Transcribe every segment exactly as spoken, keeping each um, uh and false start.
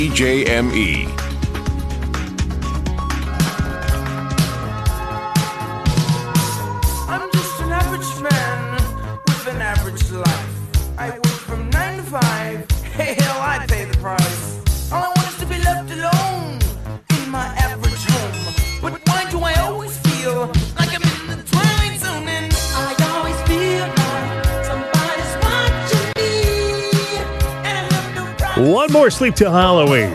C J M E. I'm just an average man with an average life. I work from nine to five. Hey, hell, I pay the price. All I want is to be left alone in my average home. But why do I always feel like I'm in the twilight zone? And I always feel like somebody's watching me. And I have no privacy. One more sleep till Halloween.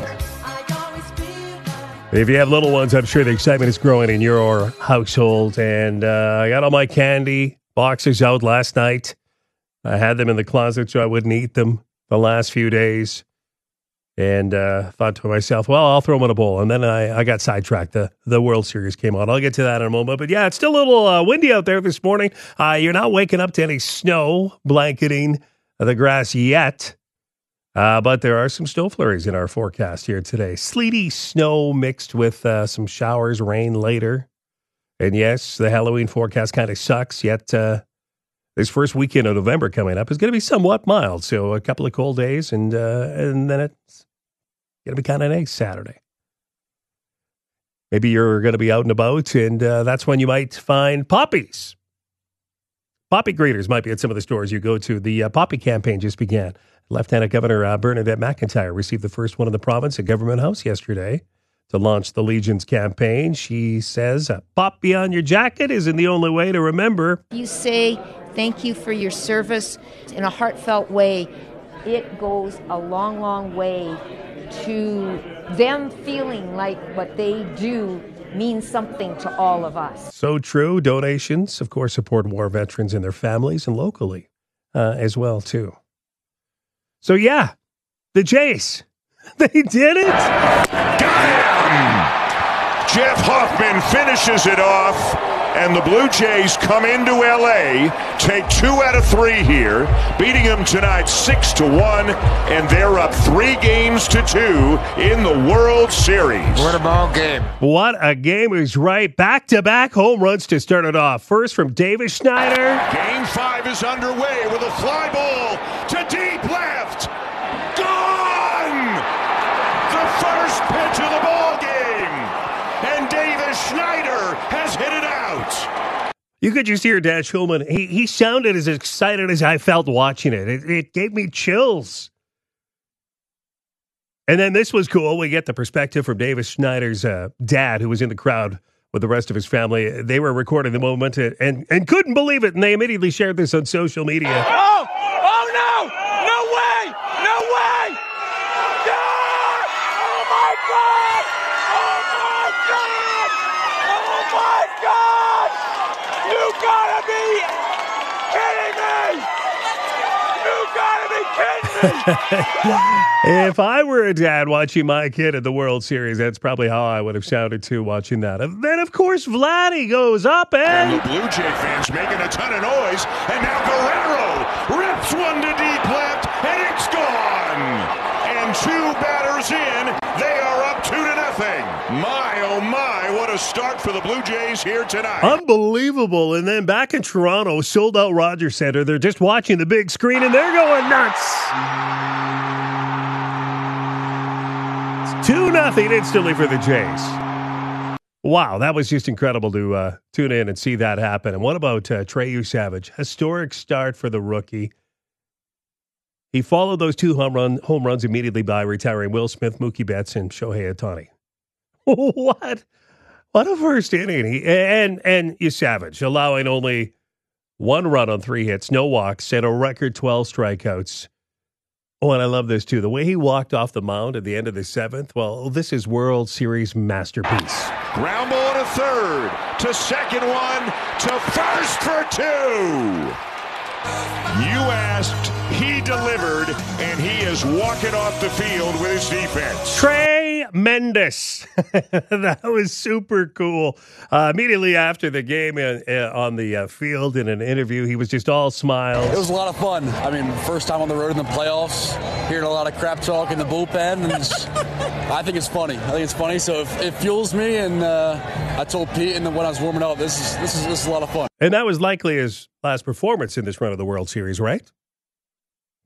If you have little ones, I'm sure the excitement is growing in your household. And uh, I got all my candy boxes out last night. I had them in the closet so I wouldn't eat them the last few days. And uh, thought to myself, well, I'll throw them in a bowl. And then I, I got sidetracked. The, the World Series came on. I'll get to that in a moment. But yeah, it's still a little uh, windy out there this morning. Uh, you're not waking up to any snow blanketing the grass yet. Uh, but there are some snow flurries in our forecast here today. Sleety snow mixed with uh, some showers, rain later. And yes, the Halloween forecast kind of sucks, yet uh, this first weekend of November coming up is going to be somewhat mild. So a couple of cold days, and uh, and then it's going to be kind of nice Saturday. Maybe you're going to be out and about, and uh, that's when you might find poppies. Poppy greeters might be at some of the stores you go to. The uh, poppy campaign just began. Lieutenant Governor uh, Bernadette McIntyre received the first one in the province at Government House yesterday to launch the Legion's campaign. She says a poppy on your jacket isn't the only way to remember. You say thank you for your service in a heartfelt way. It goes a long, long way to them feeling like what they do means something to all of us. So true. Donations, of course, support war veterans and their families and locally uh, as well, too. So, yeah, the Jays, they did it. Got him! Jeff Hoffman finishes it off, and the Blue Jays come into L A, take two out of three here, beating them tonight six to one, and they're up three games to two in the World Series. What a ball game. What a game. It was right. Back-to-back home runs to start it off. First from Davis Schneider. Game five is underway with a fly ball to deep left. Gone! The first pitch of the ball game, and Davis Schneider has hit it out. You could just hear Dan Schulman. He, he sounded as excited as I felt watching it. It, it gave me chills. And then this was cool. We get the perspective from Davis Schneider's uh, dad, who was in the crowd with the rest of his family. They were recording the moment and, and couldn't believe it, and they immediately shared this on social media. Oh! Oh, no! No way! No way! No! Oh, my God! Oh, my God! Oh, my God! You gotta be kidding me! You gotta be kidding me! If I were a dad watching my kid at the World Series, that's probably how I would have sounded too watching that. And then, of course, Vladdy goes up and... And the Blue Jay fans making a ton of noise, and now Guerrero rips one to deep left, and it's gone! And two batters in, they are up two to nothing. My, oh my, what a start for the Blue Jays here tonight. Unbelievable. And then back in Toronto, sold out Rogers Centre. They're just watching the big screen, and they're going nuts. It's two nothing instantly for the Jays. Wow, that was just incredible to uh, tune in and see that happen. And what about uh, Treyu Savage? Historic start for the rookie. He followed those two home, run, home runs immediately by retiring Will Smith, Mookie Betts, and Shohei Ohtani. What? What a first inning. He, and and you Savage, allowing only one run on three hits, no walks, and a record twelve strikeouts. Oh, and I love this, too. The way he walked off the mound at the end of the seventh, well, this is World Series masterpiece. Ground ball to third, to second one, to first for two. You asked, he delivered, and he is walking off the field with his defense. Tremendous. That was super cool. Uh, immediately after the game uh, uh, on the uh, field in an interview, he was just all smiles. It was a lot of fun. I mean, first time on the road in the playoffs, hearing a lot of crap talk in the bullpen. And it's, I think it's funny. I think it's funny, so it, it fuels me. And uh, I told Pete and when I was warming up, this is this is this is a lot of fun. And that was likely his last performance in this run of the World Series, right?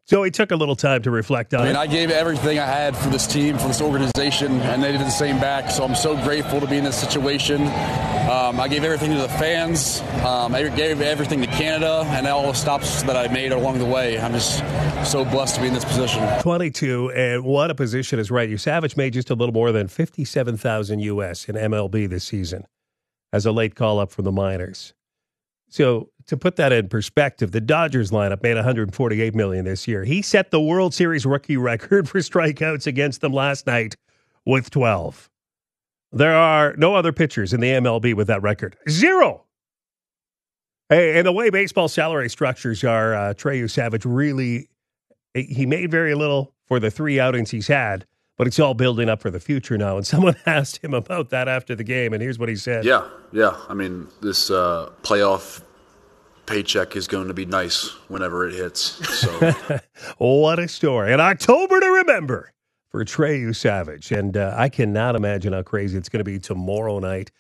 So he took a little time to reflect on I mean, it. I gave everything I had for this team, for this organization, and they did the same back. So I'm so grateful to be in this situation. Um, I gave everything to the fans. Um, I gave everything to Canada and all the stops that I made along the way. I'm just so blessed to be in this position. twenty-two, and what a position is right. Savage made just a little more than fifty-seven thousand U S in M L B this season as a late call-up from the minors. So to put that in perspective, the Dodgers lineup made one hundred forty-eight million dollars this year. He set the World Series rookie record for strikeouts against them last night with twelve. There are no other pitchers in the M L B with that record. Zero. Hey, and the way baseball salary structures are, uh, Treyu Savage really, he made very little for the three outings he's had, but it's all building up for the future now. And someone asked him about that after the game, and here's what he said. Yeah, yeah. I mean, this uh, playoff paycheck is going to be nice whenever it hits. So, what a story. An October to remember for Treyu Savage. And uh, I cannot imagine how crazy it's going to be tomorrow night.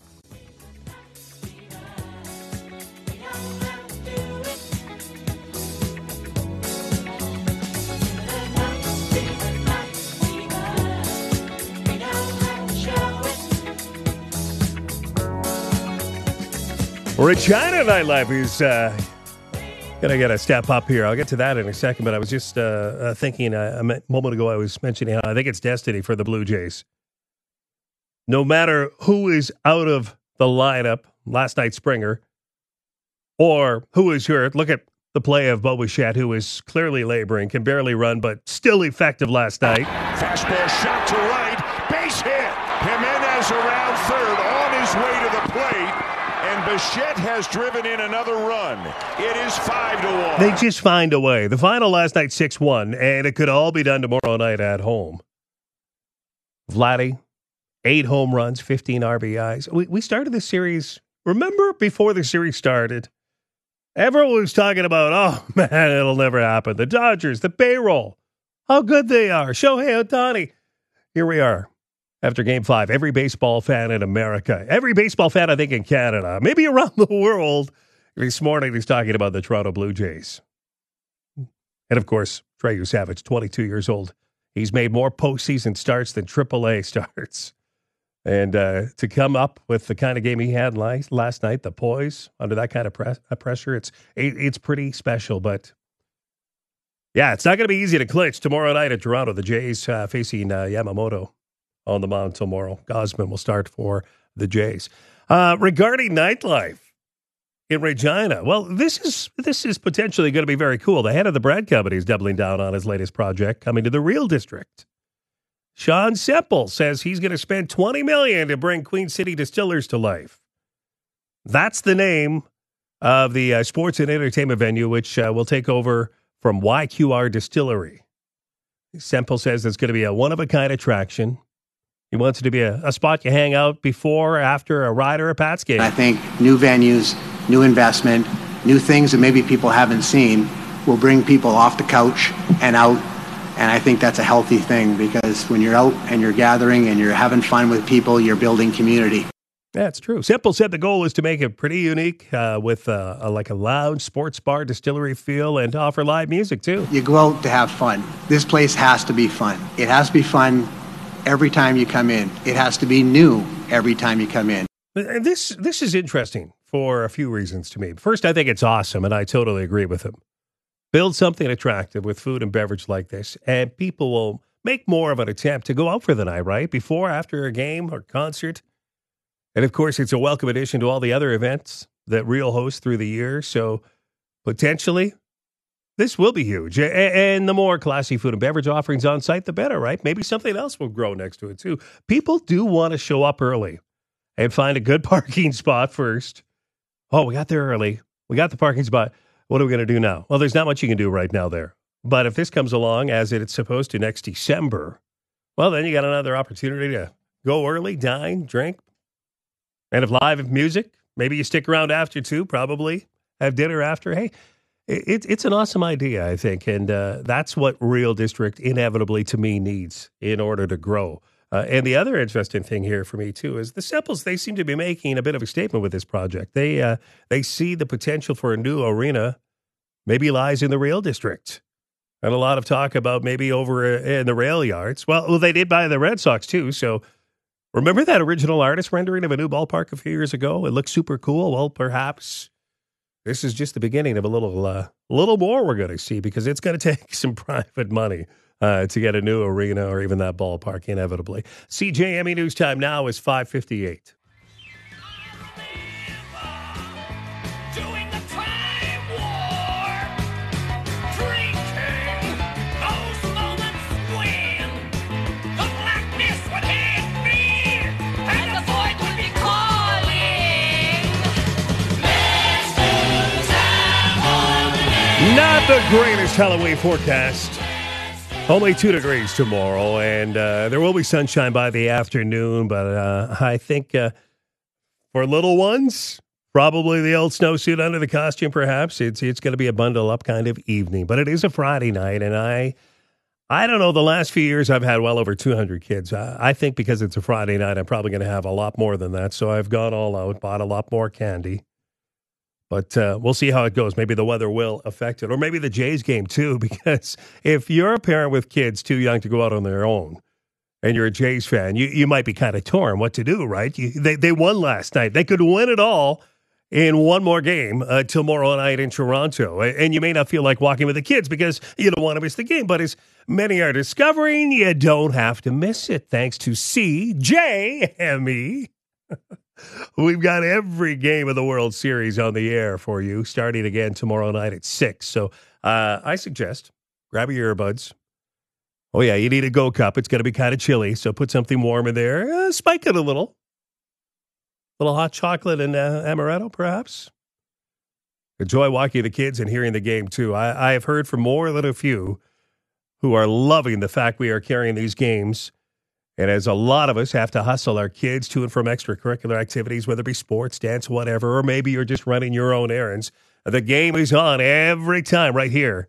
Regina nightlife is uh, going to get a step up here. I'll get to that in a second, but I was just uh, uh, thinking uh, a moment ago, I was mentioning how I think it's destiny for the Blue Jays. No matter who is out of the lineup, last night Springer, or who is hurt, look at the play of Bo Bichette, who is clearly laboring, can barely run, but still effective last night. Fastball shot to right, base hit. Jimenez around third, on his way to the plate. And Bichette has driven in another run. It is five to one. They just find a way. The final last night, six one, and it could all be done tomorrow night at home. Vladdy, eight home runs, fifteen R B Is. We, we started this series, remember, before the series started, everyone was talking about, oh, man, it'll never happen. The Dodgers, the payroll, how good they are. Shohei Ohtani. Here we are. After game five, every baseball fan in America, every baseball fan, I think, in Canada, maybe around the world, this morning he's talking about the Toronto Blue Jays. And, of course, Treyu Savage, twenty-two years old. He's made more postseason starts than triple A starts. And uh, to come up with the kind of game he had last, last night, the poise, under that kind of press, uh, pressure, it's it, it's pretty special. But, yeah, it's not going to be easy to clinch tomorrow night at Toronto. The Jays uh, facing uh, Yamamoto on the mound tomorrow. Gosman will start for the Jays. Uh, regarding nightlife in Regina, well, this is this is potentially going to be very cool. The head of the Brad Company is doubling down on his latest project, coming to the Real District. Sean Semple says he's going to spend twenty million dollars to bring Queen City Distillers to life. That's the name of the uh, sports and entertainment venue, which uh, will take over from Y Q R Distillery. Semple says it's going to be a one-of-a-kind attraction. He wants it to be a, a spot you hang out before or after a ride or a Pats game. I think new venues, new investment, new things that maybe people haven't seen will bring people off the couch and out. And I think that's a healthy thing because when you're out and you're gathering and you're having fun with people, you're building community. That's true. Semple said the goal is to make it pretty unique uh, with uh, a, like a lounge, sports bar, distillery feel and to offer live music too. You go out to have fun. This place has to be fun. It has to be fun every time you come in. It has to be new every time you come in. And this this is interesting for a few reasons to me. First, I think it's awesome, and I totally agree with him. Build something attractive with food and beverage like this, and people will make more of an attempt to go out for the night, right? Before, after a game or concert. And, of course, it's a welcome addition to all the other events that Real hosts through the year. So, potentially, this will be huge. And the more classy food and beverage offerings on site, the better, right? Maybe something else will grow next to it, too. People do want to show up early and find a good parking spot first. Oh, we got there early. We got the parking spot. What are we going to do now? Well, there's not much you can do right now there. But if this comes along as it's supposed to next December, well, then you got another opportunity to go early, dine, drink. And if live music, maybe you stick around after, too, probably have dinner after. Hey, It, it's an awesome idea, I think, and uh, that's what Real District inevitably, to me, needs in order to grow. Uh, and the other interesting thing here for me, too, is the Semples, they seem to be making a bit of a statement with this project. They uh, they see the potential for a new arena maybe lies in the Real District. And a lot of talk about maybe over in the rail yards. Well, well, they did buy the Red Sox, too. So remember that original artist rendering of a new ballpark a few years ago? It looked super cool. Well, perhaps this is just the beginning of a little uh, little more we're going to see, because it's going to take some private money uh, to get a new arena or even that ballpark, inevitably. C J M E News Time now is five fifty-eight. Not the greatest Halloween forecast. Only two degrees tomorrow, and uh, there will be sunshine by the afternoon, but uh, I think uh, for little ones, probably the old snowsuit under the costume, perhaps. It's it's going to be a bundle-up kind of evening, but it is a Friday night, and I I don't know, the last few years I've had well over two hundred kids. I, I think because it's a Friday night, I'm probably going to have a lot more than that, so I've gone all out, bought a lot more candy. But uh, we'll see how it goes. Maybe the weather will affect it. Or maybe the Jays game, too, because if you're a parent with kids too young to go out on their own and you're a Jays fan, you, you might be kind of torn what to do, right? You, they, they won last night. They could win it all in one more game uh, tomorrow night in Toronto. And you may not feel like walking with the kids because you don't want to miss the game. But as many are discovering, you don't have to miss it, thanks to C J M E. We've got every game of the World Series on the air for you, starting again tomorrow night at six. So uh, I suggest grab your earbuds. Oh, yeah, you need a Go Cup. It's going to be kind of chilly, so put something warm in there. Uh, spike it a little. A little hot chocolate and uh, amaretto, perhaps. Enjoy walking the kids and hearing the game, too. I, I have heard from more than a few who are loving the fact we are carrying these games. And as a lot of us have to hustle our kids to and from extracurricular activities, whether it be sports, dance, whatever, or maybe you're just running your own errands, the game is on every time right here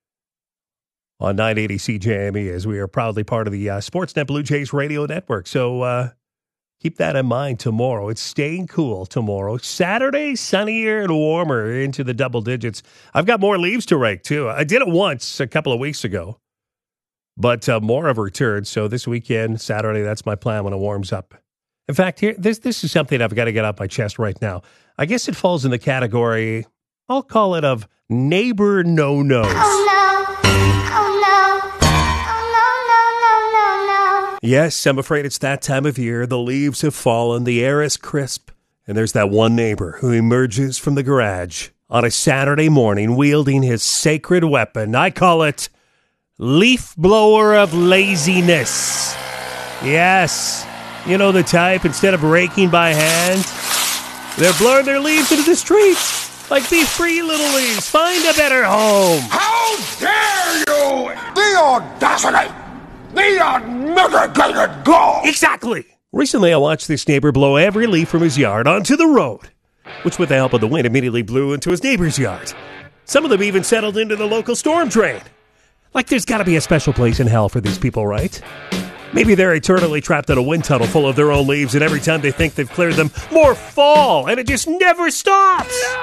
on nine eighty C J M E, as we are proudly part of the uh, Sportsnet Blue Jays radio network. So uh, keep that in mind tomorrow. It's staying cool tomorrow. Saturday, sunnier and warmer into the double digits. I've got more leaves to rake, too. I did it once a couple of weeks ago. But uh, more have returned, so this weekend, Saturday, that's my plan when it warms up. In fact, here this this is something I've got to get off my chest right now. I guess it falls in the category, I'll call it, of neighbor no-nos. Oh, no. Oh, no. Oh, no, no, no, no, no, no. Yes, I'm afraid it's that time of year. The leaves have fallen, the air is crisp, and there's that one neighbor who emerges from the garage on a Saturday morning wielding his sacred weapon. I call it leaf blower of laziness. Yes. You know the type, instead of raking by hand, they're blowing their leaves into the streets. Like, be free, little leaves. Find a better home. How dare you! The audacity! The unmitigated gall! Exactly. Recently, I watched this neighbor blow every leaf from his yard onto the road, which with the help of the wind immediately blew into his neighbor's yard. Some of them even settled into the local storm drain. Like, there's got to be a special place in hell for these people, right? Maybe they're eternally trapped in a wind tunnel full of their own leaves, and every time they think they've cleared them, more fall, and it just never stops. No!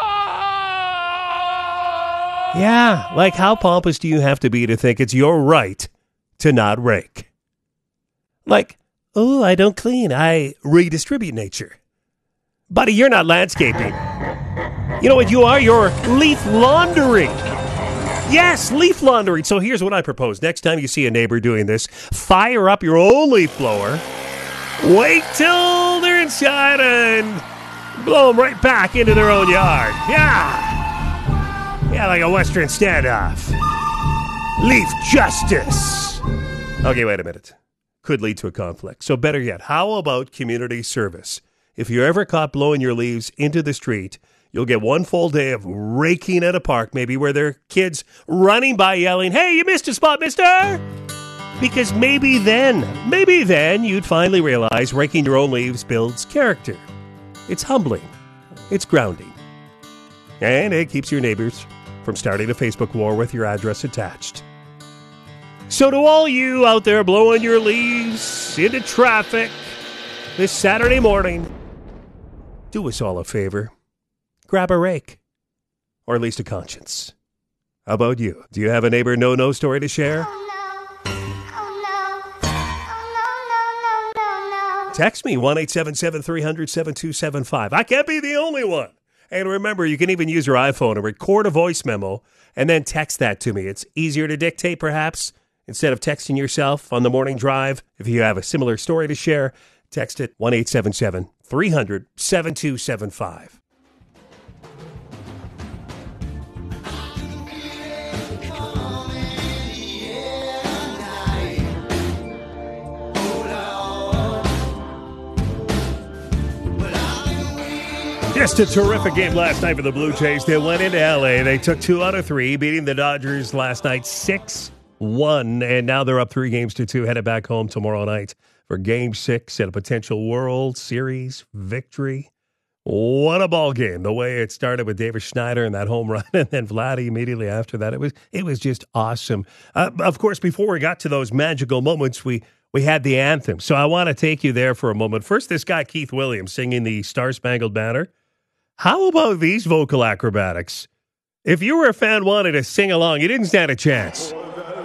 Yeah, like how pompous do you have to be to think it's your right to not rake? Like, oh, I don't clean, I redistribute nature. Buddy, you're not landscaping. You know what you are? You're leaf laundering. Yes, leaf laundering. So here's what I propose. Next time you see a neighbor doing this, fire up your own leaf blower, wait till they're inside, and blow them right back into their own yard. Yeah. Yeah, like a Western standoff. Leaf justice. Okay, wait a minute. Could lead to a conflict. So better yet, how about community service? If you're ever caught blowing your leaves into the street, you'll get one full day of raking at a park, maybe where there are kids running by yelling, "Hey, you missed a spot, mister!" Because maybe then, maybe then you'd finally realize raking your own leaves builds character. It's humbling. It's grounding. And it keeps your neighbors from starting a Facebook war with your address attached. So to all you out there blowing your leaves into traffic this Saturday morning, do us all a favor. Grab a rake, or at least a conscience. How about you? Do you have a neighbor no-no story to share? Text me, one eight seven seven, three hundred, seven two seven five. I can't be the only one. And remember, you can even use your iPhone and record a voice memo and then text that to me. It's easier to dictate, perhaps, instead of texting yourself on the morning drive. If you have a similar story to share, text it, one eight seven seven, three hundred, seven two seven five. Just a terrific game last night for the Blue Jays. They went into L A. They took two out of three, beating the Dodgers last night six one, and now they're up three games to two, headed back home tomorrow night for Game six and a potential World Series victory. What a ball game. The way it started with Davis Schneider and that home run, and then Vladdy immediately after that. It was it was just awesome. Uh, of course, before we got to those magical moments, we We had the anthem. So I want to take you there for a moment. First, this guy, Keith Williams, singing the Star-Spangled Banner. How about these vocal acrobatics? If you were a fan wanted to sing along, you didn't stand a chance.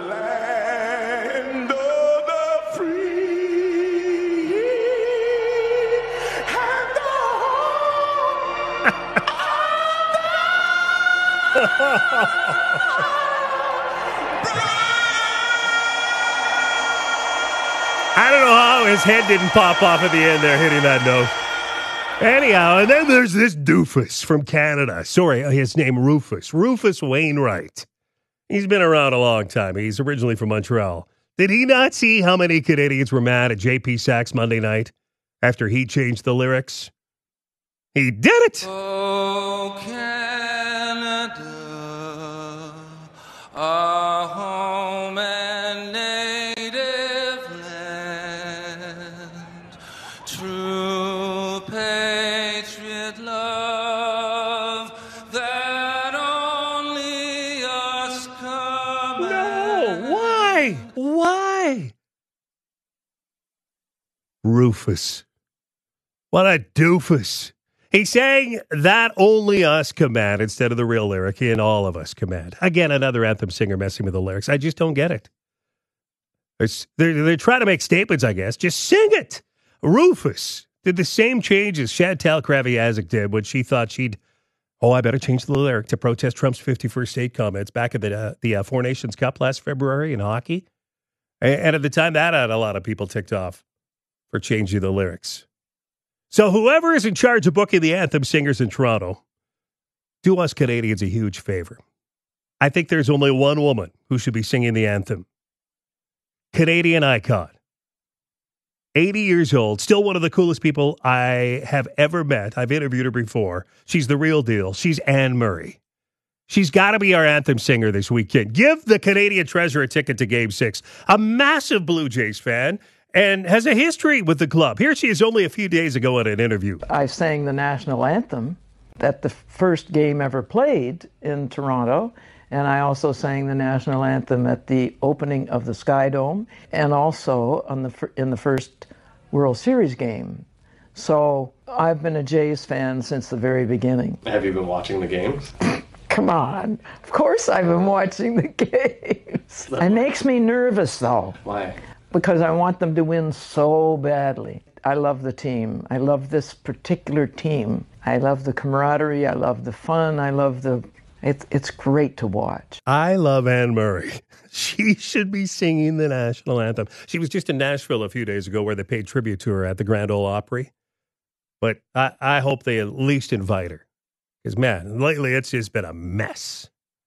I don't know how his head didn't pop off at the end there, hitting that note. Anyhow, and then there's this doofus from Canada. Sorry, his name Rufus. Rufus Wainwright. He's been around a long time. He's originally from Montreal. Did he not see how many Canadians were mad at J P Sachs Monday night after he changed the lyrics? He did it! Oh, Canada, our home and native land, true patriot love that only us command. No, why? Why? Rufus. What a doofus. He sang that only us command instead of the real lyric in all of us command. Again, another anthem singer messing with the lyrics. I just don't get it. They're, they're trying to make statements, I guess. Just sing it. Rufus did the same change as Chantal Kraviazik did when she thought she'd, oh, I better change the lyric to protest Trump's fifty-first state comments back at the, uh, the uh, Four Nations Cup last February in hockey. And, and at the time, that had a lot of people ticked off for changing the lyrics. So whoever is in charge of booking the anthem singers in Toronto, do us Canadians a huge favor. I think there's only one woman who should be singing the anthem. Canadian icon. eighty years old, still one of the coolest people I have ever met. I've interviewed her before. She's the real deal. She's Anne Murray. She's got to be our anthem singer this weekend. Give the Canadian Treasure a ticket to Game six. A massive Blue Jays fan. And has a history with the club. Here she is only a few days ago at an interview. I sang the national anthem at the first game ever played in Toronto, and I also sang the national anthem at the opening of the Sky Dome, and also on the in the first World Series game. So I've been a Jays fan since the very beginning. Have you been watching the games? Come on. Of course I've been watching the games. It makes me nervous, though. Why? Because I want them to win so badly. I love the team. I love this particular team. I love the camaraderie. I love the fun. I love the... It's, it's great to watch. I love Anne Murray. She should be singing the national anthem. She was just in Nashville a few days ago where they paid tribute to her at the Grand Ole Opry. But I, I hope they at least invite her. Because, man, lately it's just been a mess.